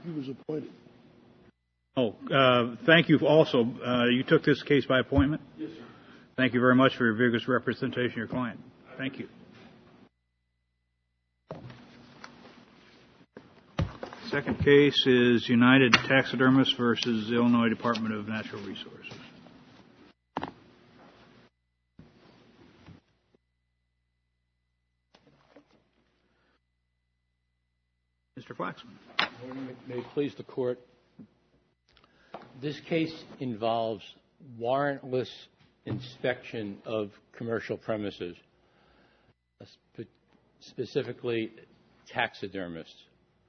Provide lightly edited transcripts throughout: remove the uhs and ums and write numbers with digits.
He was appointed. Thank you also. You took this case by appointment? Yes, sir. Thank you very much for your vigorous representation of your client. Thank you. Second case is United Taxidermists versus Illinois Department of Natural Resources. Mr. Flaxman. May it please the Court. This case involves warrantless inspection of commercial premises, specifically taxidermists.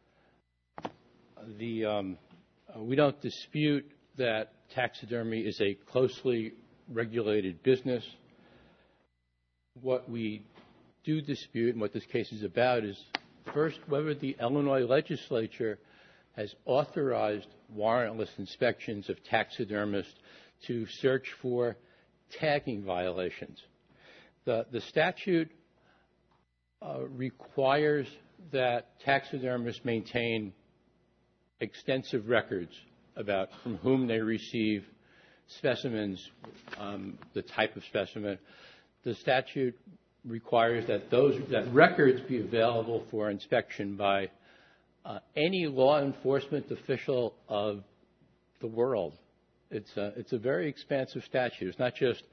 We don't dispute that taxidermy is a closely regulated business. What we do dispute and what this case is about is, first, whether the Illinois legislature has authorized warrantless inspections of taxidermists to search for tagging violations. The statute requires that taxidermists maintain extensive records about from whom they receive specimens, the type of specimen. The statute requires that that records be available for inspection by any law enforcement official of the world. It's a very expansive statute. It's not just,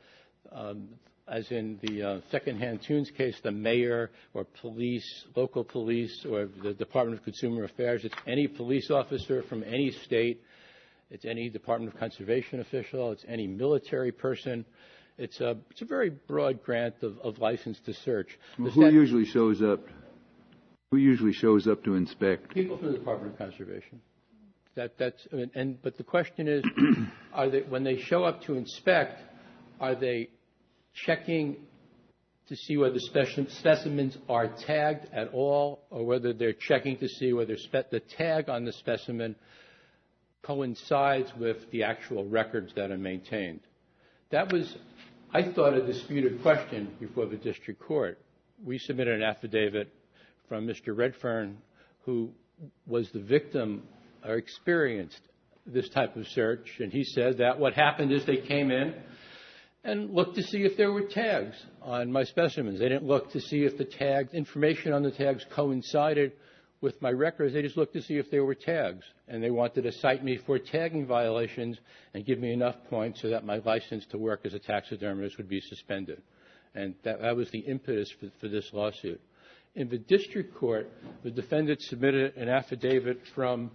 as in the secondhand tunes case, the mayor or police, local police, or the Department of Consumer Affairs. It's any police officer from any state. It's any Department of Conservation official. It's any military person. It's a very broad grant of license to search. Well, who usually shows up? Who usually shows up to inspect? People from the Department of Conservation. But the question is, when they show up to inspect, are they checking to see whether specimens are tagged at all, or whether they're checking to see whether the tag on the specimen coincides with the actual records that are maintained? That was, I thought, a disputed question before the district court. We submitted an affidavit from Mr. Redfern, who was the victim or experienced this type of search, and he said that what happened is they came in and looked to see if there were tags on my specimens. They didn't look to see if the tags, information on the tags coincided with my records. They just looked to see if there were tags, and they wanted to cite me for tagging violations and give me enough points so that my license to work as a taxidermist would be suspended. And that was the impetus for this lawsuit. In the district court, the defendant submitted an affidavit from,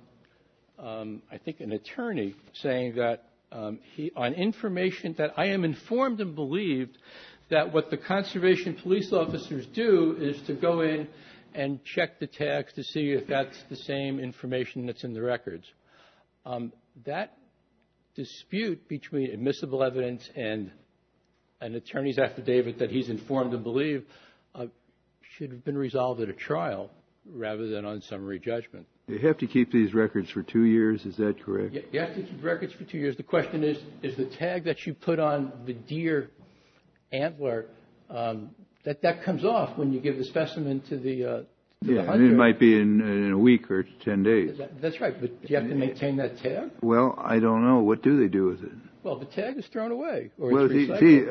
I think, an attorney saying that on information that I am informed and believed that what the conservation police officers do is to go in and check the tags to see if that's the same information that's in the records. That dispute between admissible evidence and an attorney's affidavit that he's informed and believed should have been resolved at a trial rather than on summary judgment. You have to keep these records for 2 years, is that correct? You have to keep records for 2 years. The question is the tag that you put on the deer antler, that comes off when you give the specimen to the hunter. And it might be in a week or 10 days. That's right, but do you have to maintain that tag? Well, I don't know. What do they do with it? Well, the tag is thrown away. Or well, it's recycled.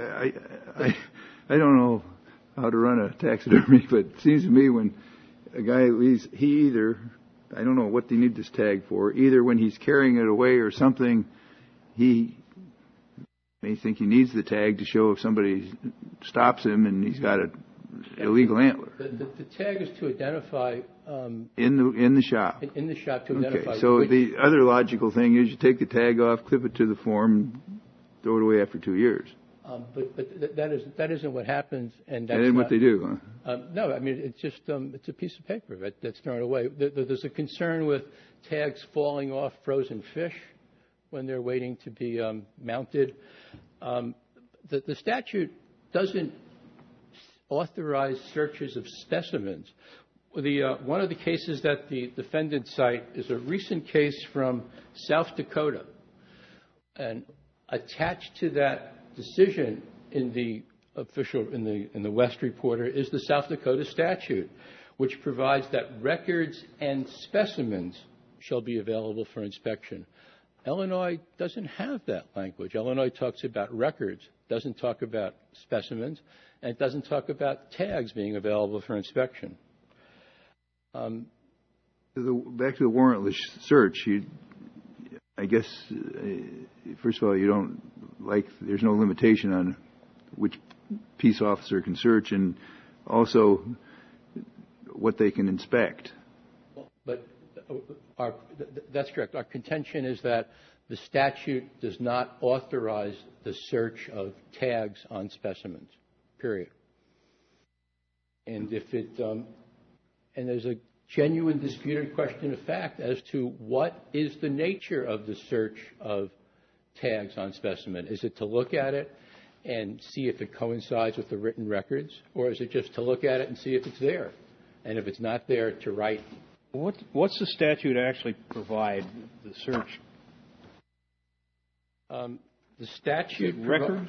I don't know how to run a taxidermy, but it seems to me when a guy leaves, he either, I don't know what they need this tag for, either when he's carrying it away or something, he may think he needs the tag to show if somebody stops him and he's got an illegal antler. The tag is to identify... in the shop. In the shop to identify... Okay, so the other logical thing is you take the tag off, clip it to the form, throw it away after 2 years. But that isn't what happens, and that's that isn't what they do, huh? No, I mean it's just it's a piece of paper that's thrown away. There's a concern with tags falling off frozen fish when they're waiting to be mounted. The statute doesn't authorize searches of specimens. One of the cases that the defendant cite is a recent case from South Dakota, and attached to that decision in the West Reporter is the South Dakota statute, which provides that records and specimens shall be available for inspection. Illinois doesn't have that language. Illinois talks about records, doesn't talk about specimens, and it doesn't talk about tags being available for inspection. Back to the warrantless search, I guess, first of all, you don't there's no limitation on which peace officer can search and also what they can inspect. But that's correct. Our contention is that the statute does not authorize the search of tags on specimens, period. And and there's a genuine disputed question of fact as to what is the nature of the search of tags on specimen. Is it to look at it and see if it coincides with the written records, or is it just to look at it and see if it's there? And if it's not there, to write. What's the statute actually provide the search? The statute records.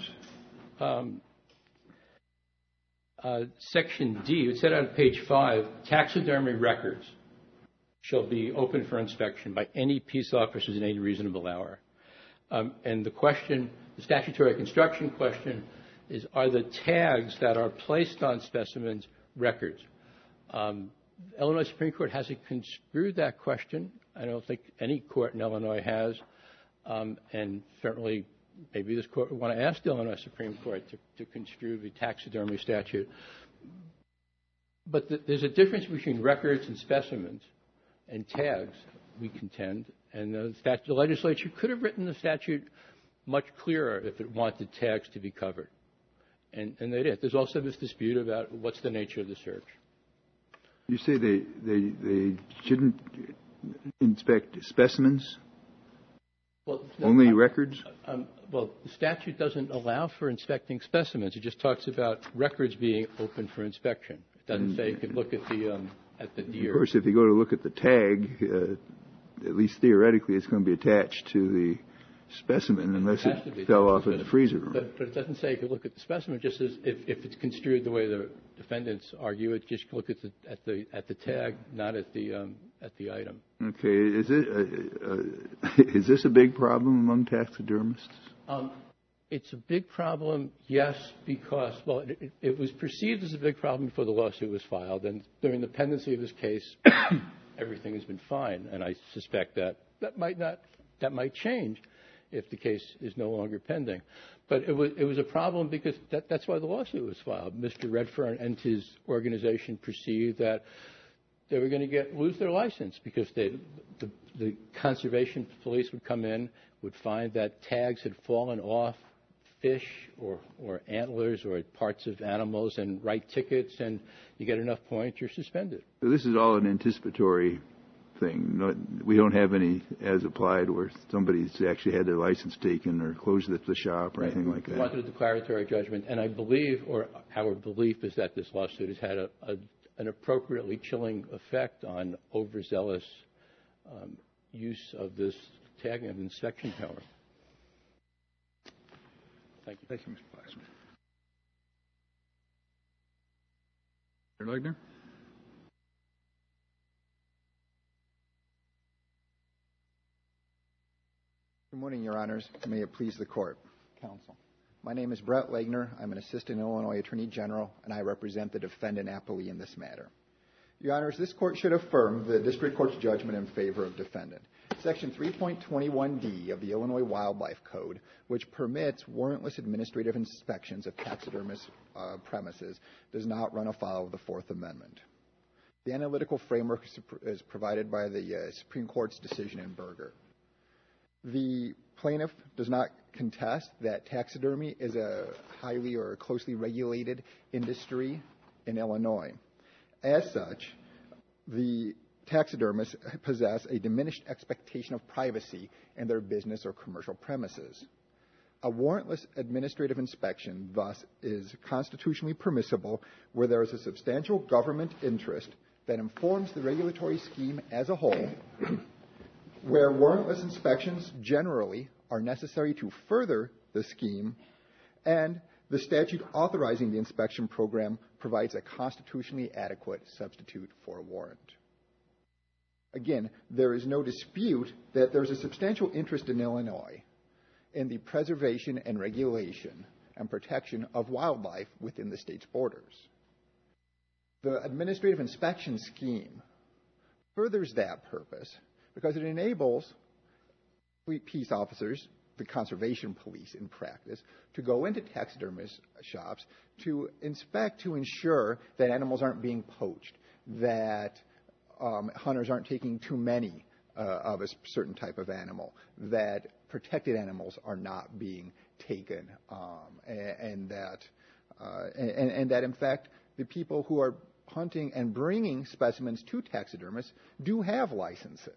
Section D, it said on page 5, taxidermy records shall be open for inspection by any peace officers in any reasonable hour. And the question, the statutory construction question, is are the tags that are placed on specimens records? Illinois Supreme Court hasn't construed that question. I don't think any court in Illinois has. And certainly maybe this court would want to ask the Illinois Supreme Court to construe the taxidermy statute. But there's a difference between records and specimens and tags, we contend. And the legislature could have written the statute much clearer if it wanted tags to be covered. And they did. There's also this dispute about what's the nature of the search. You say they shouldn't inspect specimens? Well, only records? Well, the statute doesn't allow for inspecting specimens. It just talks about records being open for inspection. It doesn't say you can look at the deer. Of course, if you go to look at the tag, at least theoretically, it's going to be attached to the specimen unless it fell off in the freezer room. But it doesn't say you can look at the specimen. It just says if it's construed the way the defendants argue it, just look at the tag, not at the item. Okay, is this a big problem among taxidermists? It's a big problem, yes, because it was perceived as a big problem before the lawsuit was filed, and during the pendency of this case, everything has been fine, and I suspect that might change if the case is no longer pending. But it was a problem because that's why the lawsuit was filed. Mr. Redfern and his organization perceived that they were going to lose their license because the conservation police would come in, would find that tags had fallen off fish or antlers or parts of animals and write tickets, and you get enough points, you're suspended. So this is all an anticipatory thing. We don't have any as applied where somebody's actually had their license taken or closed the shop or anything like that. We wanted a declaratory judgment, and I believe, or our belief is that this lawsuit has had an appropriately chilling effect on overzealous use of this tagging of inspection power. Thank you. Thank you, Mr. Glassman. Mr. Legner? Good morning, Your Honors. May it please the Court. Counsel. My name is Brett Legner. I'm an Assistant Illinois Attorney General, and I represent the defendant appellee in this matter. Your Honors, this Court should affirm the District Court's judgment in favor of defendant. Section 3.21d of the Illinois Wildlife Code, which permits warrantless administrative inspections of taxidermist premises, does not run afoul of the Fourth Amendment. The analytical framework is provided by the Supreme Court's decision in Berger. The plaintiff does not contest that taxidermy is a highly or closely regulated industry in Illinois. As such, the taxidermists possess a diminished expectation of privacy in their business or commercial premises. A warrantless administrative inspection, thus, is constitutionally permissible where there is a substantial government interest that informs the regulatory scheme as a whole, where warrantless inspections generally are necessary to further the scheme, and the statute authorizing the inspection program provides a constitutionally adequate substitute for a warrant. Again, there is no dispute that there's a substantial interest in Illinois in the preservation and regulation and protection of wildlife within the state's borders. The administrative inspection scheme furthers that purpose because it enables peace officers, the conservation police in practice, to go into taxidermist shops to inspect to ensure that animals aren't being poached, that hunters aren't taking too many of a certain type of animal, that protected animals are not being taken, and that in fact the people who are hunting and bringing specimens to taxidermists do have licenses.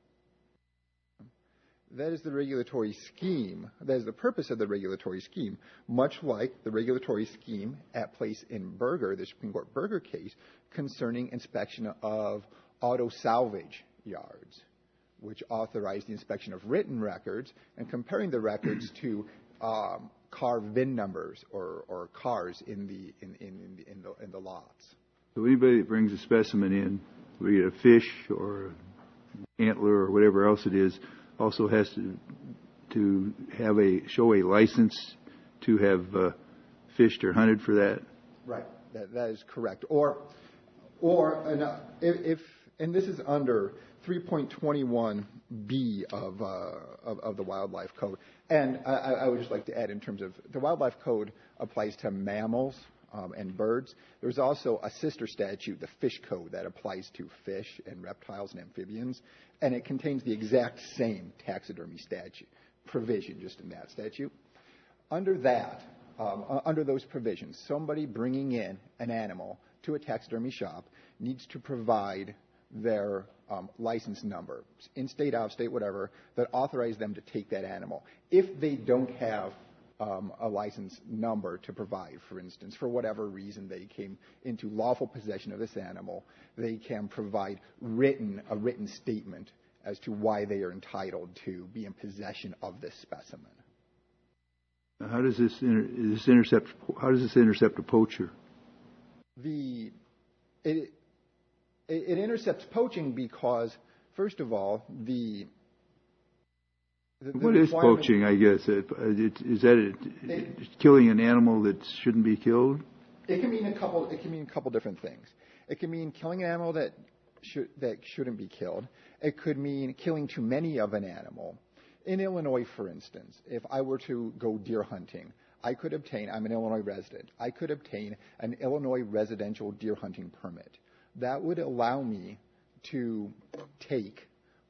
That is the regulatory scheme. That is the purpose of the regulatory scheme, much like the regulatory scheme at place in Berger, the Supreme Court Berger case, concerning inspection of auto salvage yards, which authorized the inspection of written records and comparing the records to car VIN numbers or cars in the lots. So anybody that brings a specimen in, be it a fish or antler or whatever else it is, also has to have show a license to have fished or hunted for that. Right. That is correct. Or if and this is under 3.21b of the Wildlife Code. And I would just like to add, in terms of the Wildlife Code applies to mammals and birds. There's also a sister statute, the Fish Code, that applies to fish and reptiles and amphibians, and it contains the exact same taxidermy statute provision, just in that statute. Under that, under those provisions, somebody bringing in an animal to a taxidermy shop needs to provide their license number, in-state, out-of-state, whatever, that authorize them to take that animal. If they don't have a license number to provide, for instance, for whatever reason they came into lawful possession of this animal, they can provide a written statement as to why they are entitled to be in possession of this specimen. How does this intercept a poacher? It intercepts poaching because, first of all, what is poaching, I guess? Is that killing an animal that shouldn't be killed? It can mean a couple different things. It can mean killing an animal that shouldn't be killed. It could mean killing too many of an animal. In Illinois, for instance, if I were to go deer hunting, I'm an Illinois resident, I could obtain an Illinois residential deer hunting permit. That would allow me to take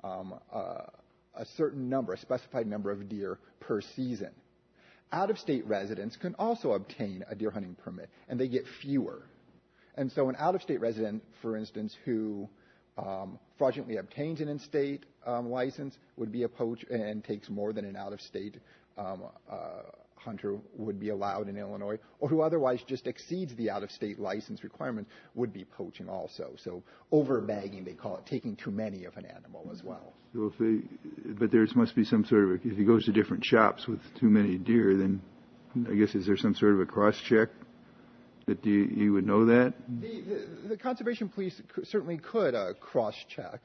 a certain number, a specified number of deer per season. Out-of-state residents can also obtain a deer hunting permit, and they get fewer. And so an out-of-state resident, for instance, who fraudulently obtains an in-state license would be a poacher and takes more than an out-of-state hunter would be allowed in Illinois, or who otherwise just exceeds the out-of-state license requirement would be poaching also. So overbagging, they call it, taking too many of an animal as well. So but there must be some sort of, if he goes to different shops with too many deer, then I guess is there some sort of a cross-check that you would know that? The conservation police certainly could cross-check.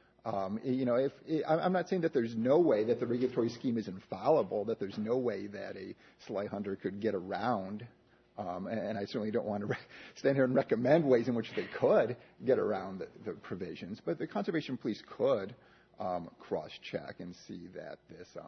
I'm not saying that there's no way that the regulatory scheme is infallible, that there's no way that a sly hunter could get around, and I certainly don't want to stand here and recommend ways in which they could get around the provisions, but the conservation police could cross-check and see that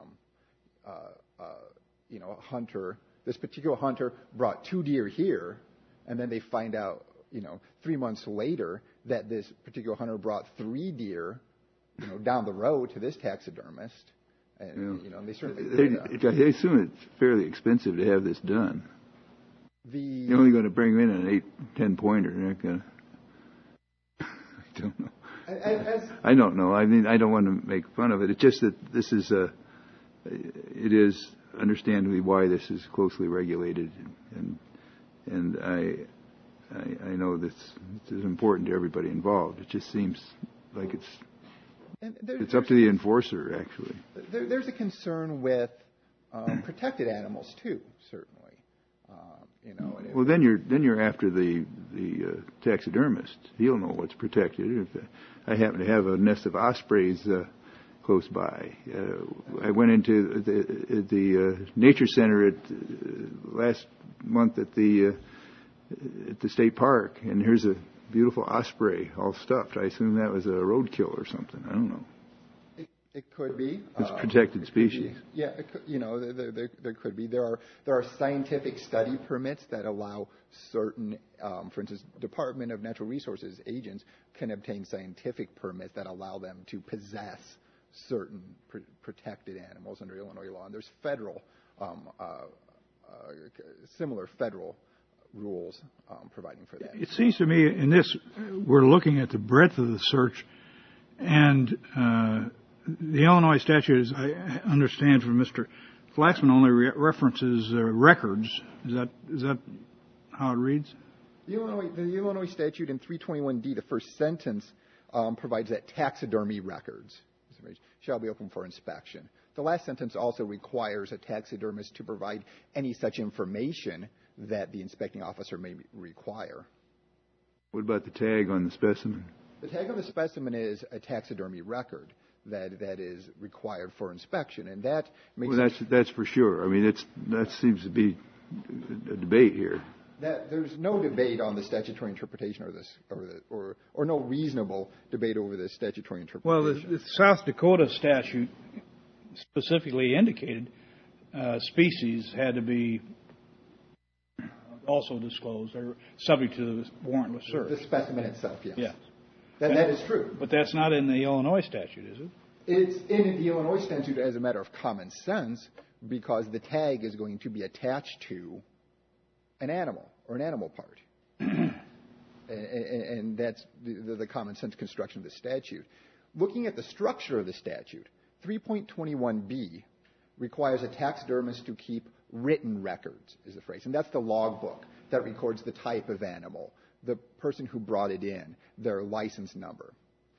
this particular hunter brought 2 deer here, and then they find out, 3 months later that this particular hunter brought 3 deer down the road to this taxidermist, and they certainly. I assume it's fairly expensive to have this done. You're only going to bring in an 8-10 pointer. You're not going to. I don't know. I don't know. I mean, I don't want to make fun of it. It's just that this is it is understandably why this is closely regulated, and I know this is important to everybody involved. It just seems like it's up to the enforcer, actually. There's a concern with protected animals too, certainly. Well, then you're after the the taxidermist. He'll know what's protected. If I happen to have a nest of ospreys close by, I went into the nature center last month at the state park, and here's a beautiful osprey all stuffed. I assume that was a roadkill or something. I don't know. It could be. It's protected species. Yeah, there could be. There are scientific study permits that allow certain, for instance, Department of Natural Resources agents can obtain scientific permits that allow them to possess certain protected animals under Illinois law. And there's federal, similar federal rules providing for that. It seems to me in this, we're looking at the breadth of the search, and the Illinois statute, as I understand from Mr. Flaxman, only references records. Is that how it reads? The Illinois statute in 321D, the first sentence, provides that taxidermy records shall be open for inspection. The last sentence also requires a taxidermist to provide any such information that the inspecting officer may require. What about the tag on the specimen? The tag on the specimen is a taxidermy record that is required for inspection, and that makes that's for sure. I mean, that seems to be a debate here. There's no debate on the statutory interpretation or no reasonable debate over the statutory interpretation. Well, the South Dakota statute specifically indicated species had to be also disclosed or subject to the warrantless search. The specimen itself, yes. Yes. That is true. But that's not in the Illinois statute, is it? It's in the Illinois statute as a matter of common sense because the tag is going to be attached to an animal or an animal part. and that's the common sense construction of the statute. Looking at the structure of the statute, 3.21b requires a taxidermist to keep written records, is the phrase. And that's the logbook that records the type of animal, the person who brought it in, their license number.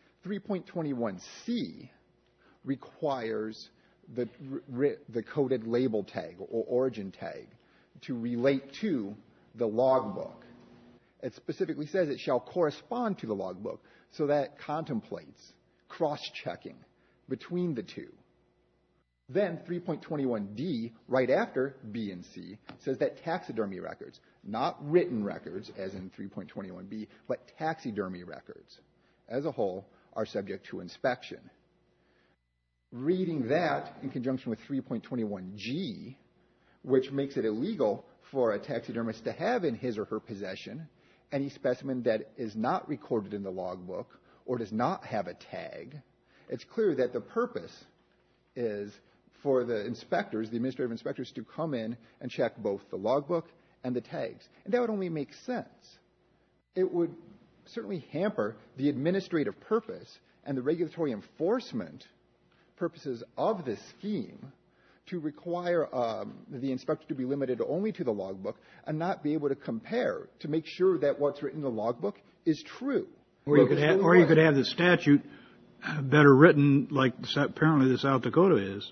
3.21c requires the coded label tag or origin tag to relate to the logbook. It specifically says it shall correspond to the logbook, so that contemplates cross-checking between the two. Then 3.21d, right after B and C, says that taxidermy records, not written records as in 3.21b, but taxidermy records as a whole are subject to inspection. Reading that in conjunction with 3.21g, which makes it illegal for a taxidermist to have in his or her possession any specimen that is not recorded in the logbook or does not have a tag, it's clear that the purpose is for the inspectors, the administrative inspectors, to come in and check both the logbook and the tags. And that would only make sense. It would certainly hamper the administrative purpose and the regulatory enforcement purposes of this scheme to require the inspector to be limited only to the logbook and not be able to compare to make sure that what's written in the logbook is true. Or you could have the statute better written like apparently the South Dakota is.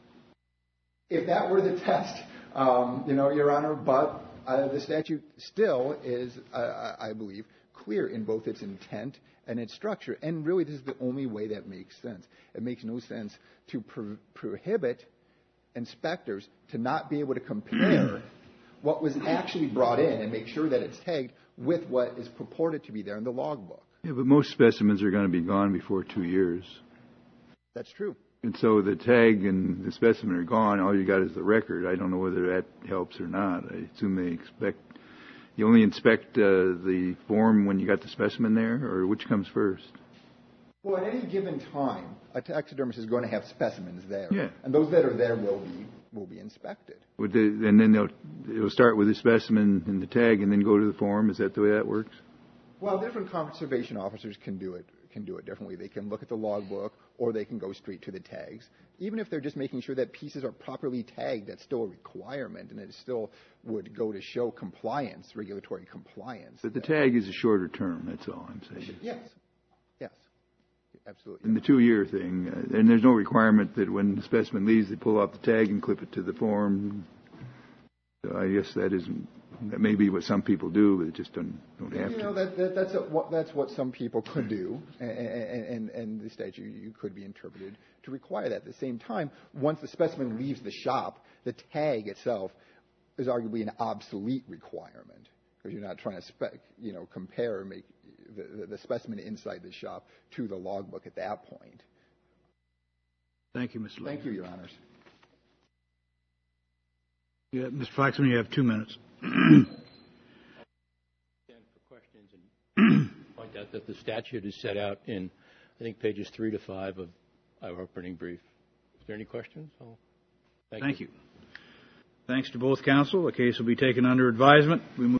If that were the test, Your Honor, but the statute still is, I believe, clear in both its intent and its structure. And really, this is the only way that makes sense. It makes no sense to prohibit inspectors to not be able to compare what was actually brought in and make sure that it's tagged with what is purported to be there in the logbook. Yeah, but most specimens are going to be gone before 2 years. That's true. And so the tag and the specimen are gone. All you got is the record. I don't know whether that helps or not. I assume you only inspect the form when you got the specimen there, or which comes first? Well, at any given time, a taxidermist is going to have specimens there. Yeah. And those that are there will be inspected. And then they'll start with the specimen and the tag and then go to the form. Is that the way that works? Well, different conservation officers can do it differently. They can look at the logbook or they can go straight to the tags. Even if they're just making sure that pieces are properly tagged, that's still a requirement, and it still would go to show compliance, regulatory compliance. But the tag is a shorter term, that's all I'm saying. Yes, absolutely. In the 2-year thing, and there's no requirement that when the specimen leaves, they pull off the tag and clip it to the form. So I guess that isn't That may be what some people do, but it just don't have You to. know, that's what some people could do, and the statute could be interpreted to require that. At the same time, once the specimen leaves the shop, the tag itself is arguably an obsolete requirement because you're not trying to compare or make the specimen inside the shop to the logbook at that point. Thank you, Mr. Lee. Thank you, Your Honors. Yeah, Mr. Flaxman, you have 2 minutes. For questions and point out that the statute is set out in, I think, pages 3 to 5 of our opening brief. Is there any questions? Thank you. Thanks to both counsel. The case will be taken under advisement.